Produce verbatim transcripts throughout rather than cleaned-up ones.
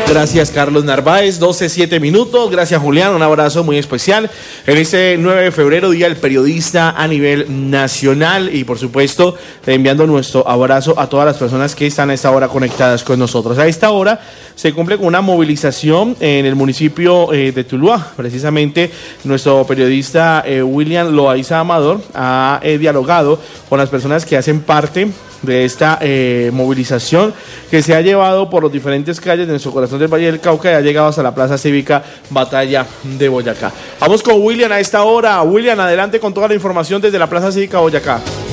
Gracias, Carlos Narváez. doce, siete minutos. Gracias, Julián. Un abrazo muy especial en este nueve de febrero, Día del Periodista a nivel nacional. Y, por supuesto, enviando nuestro abrazo a todas las personas que están a esta hora conectadas con nosotros. A esta hora se cumple con una movilización en el municipio eh, de Tuluá. Precisamente, nuestro periodista eh, William Loaiza Amador ha eh, dialogado con las personas que hacen parte de esta eh, movilización que se ha llevado por los diferentes calles de nuestro corazón del Valle del Cauca y ha llegado hasta la Plaza Cívica Batalla de Boyacá. Vamos con William a esta hora. William, adelante con toda la información desde la Plaza Cívica Boyacá.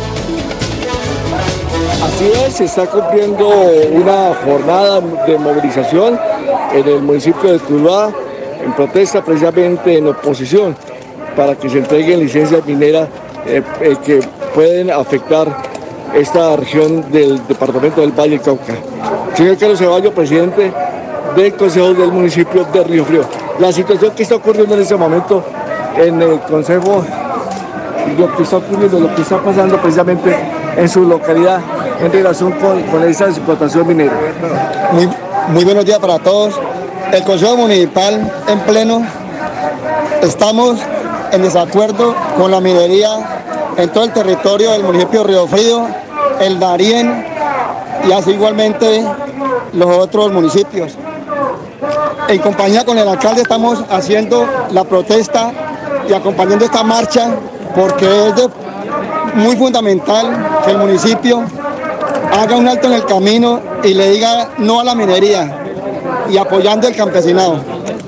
Así es, se está cumpliendo una jornada de movilización en el municipio de Tuluá, en protesta precisamente en oposición para que se entreguen licencias mineras eh, eh, que pueden afectar esta región del departamento del Valle del Cauca. Señor Carlos Ceballos, presidente del Consejo del municipio de Río Frío. La situación que está ocurriendo en este momento en el Consejo, lo que está ocurriendo, lo que está pasando precisamente en su localidad en relación con, con esa explotación minera. Muy, muy buenos días para todos. El Consejo Municipal en pleno, estamos en desacuerdo con la minería en todo el territorio del municipio de Río Frío, el Darién y así igualmente los otros municipios. En compañía con el alcalde estamos haciendo la protesta y acompañando esta marcha porque es de, muy fundamental que el municipio haga un alto en el camino y le diga no a la minería y apoyando el campesinado.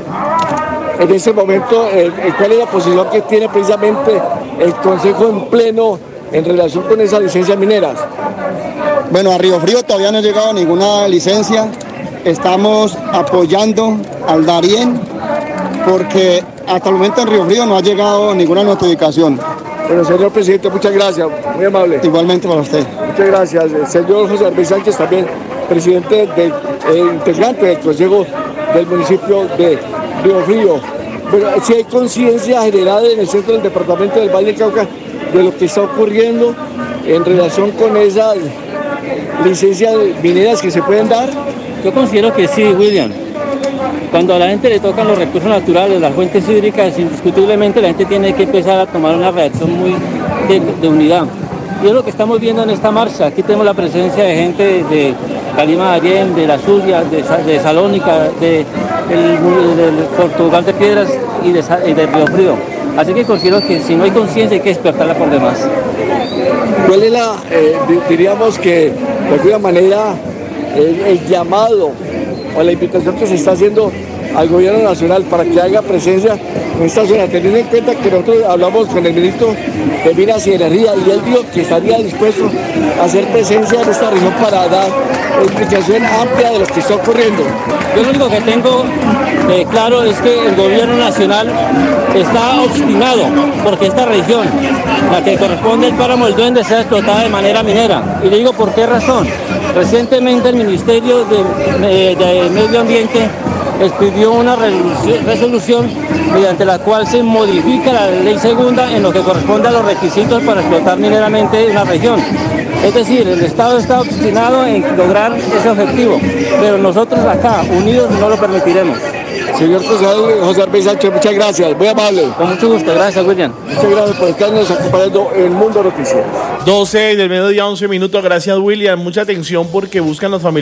En este momento, ¿cuál es la posición que tiene precisamente el Consejo en pleno en relación con esas licencias mineras? Bueno, a Río Frío todavía no ha llegado ninguna licencia. Estamos apoyando al Darién porque hasta el momento en Río Frío no ha llegado ninguna notificación. Bueno, señor presidente, muchas gracias, muy amable. Igualmente para usted. Muchas gracias. El señor José Arbey Sánchez, también presidente del eh, integrante del Consejo del municipio de Río Frío. Bueno, si hay conciencia general en el centro del departamento del Valle del Cauca de lo que está ocurriendo en relación con esas licencias mineras que se pueden dar. Yo considero que sí, William. Cuando a la gente le tocan los recursos naturales, las fuentes hídricas, indiscutiblemente la gente tiene que empezar a tomar una reacción muy de, de unidad. Y es lo que estamos viendo en esta marcha. Aquí tenemos la presencia de gente de Calima Darién, de La Zulia, de, de Salónica, de, del, del Portugal de Piedras y de, y de Río Frío. Así que considero que si no hay conciencia hay que despertarla por demás. ¿Cuál es la, eh, diríamos que de alguna manera, el, el llamado o la invitación que se está haciendo al gobierno nacional para que haga presencia en esta zona, teniendo en cuenta que nosotros hablamos con el ministro de Minas y Energía y él dijo que estaría dispuesto a hacer presencia en esta región para dar explicación amplia de lo que está ocurriendo? Yo lo único que tengo eh, claro es que el gobierno nacional está obstinado porque esta región, la que corresponde al páramo del Duende, sea explotada de manera minera. Y le digo por qué razón. Recientemente el Ministerio de, de Medio Ambiente expidió una resolución mediante la cual se modifica la ley segunda en lo que corresponde a los requisitos para explotar mineramente una región. Es decir, el Estado está obstinado en lograr ese objetivo, pero nosotros acá, unidos, no lo permitiremos. Señor José Arbey Sánchez, muchas gracias, muy amable. Con mucho gusto, gracias, William. Muchas gracias por estarnos acompañando en Mundo Noticias. doce del mediodía, once minutos. Gracias, William. Mucha atención porque buscan los familiares